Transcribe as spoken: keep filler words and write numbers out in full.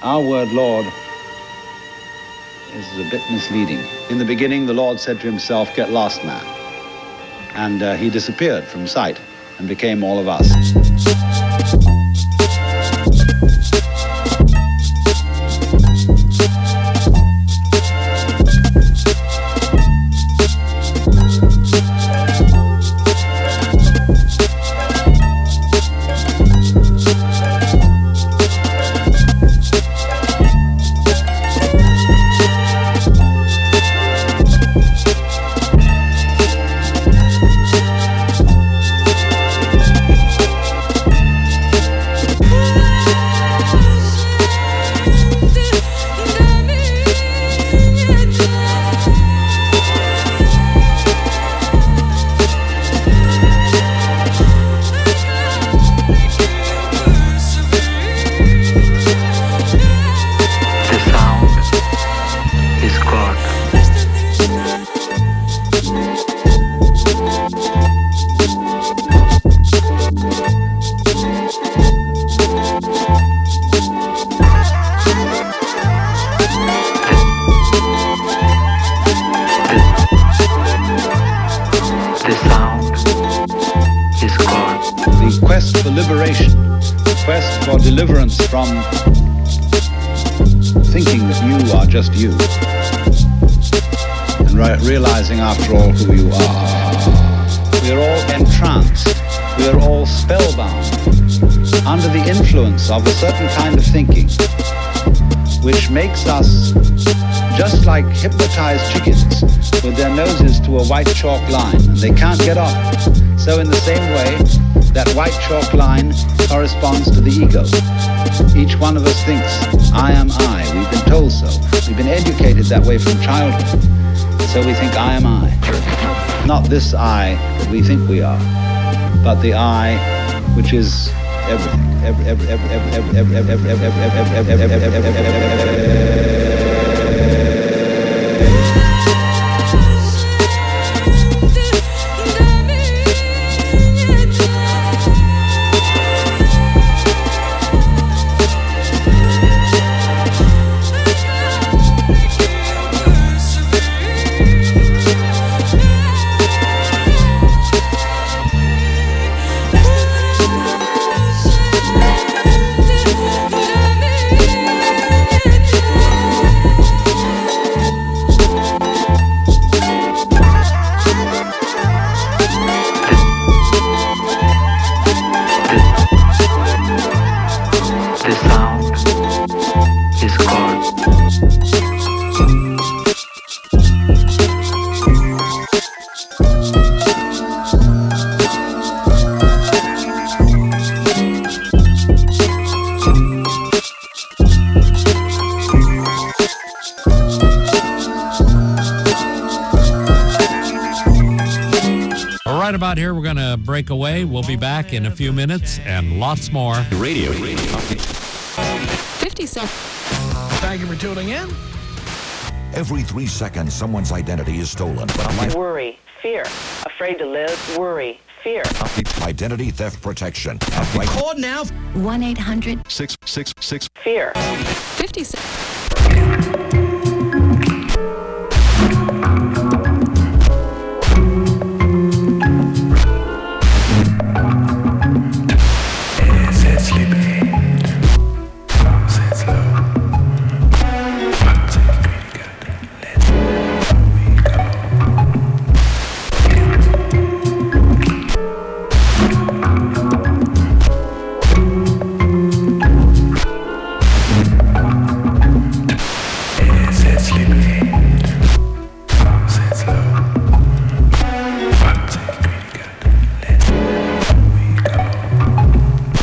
Our word Lord is a bit misleading. In the beginning, the Lord said to himself, "Get lost, man." And uh, he disappeared from sight and became all of us. Deliverance from thinking that you are just you and re- realizing after all who you are. We are all entranced, we are all spellbound under the influence of a certain kind of thinking which makes us just like hypnotized chickens with their noses to a white chalk line and they can't get off. So in the same way, that white chalk line corresponds to the ego. Each one of us thinks, I am I. We've been told so. We've been educated that way from childhood. So we think, I am I. Not this I that we think we are, but the I which is everything. Every, every, every, every, every, every, every, every, every, every, every, every, every, every, About here, we're going to break away. We'll be back in a few minutes and lots more. Radio. fifty-seven. Thank you for tuning in. Every three seconds, someone's identity is stolen. Worry, fear, afraid to live, worry, fear. Identity theft protection. Call now. one eight hundred six six six Fear. fifty-seven.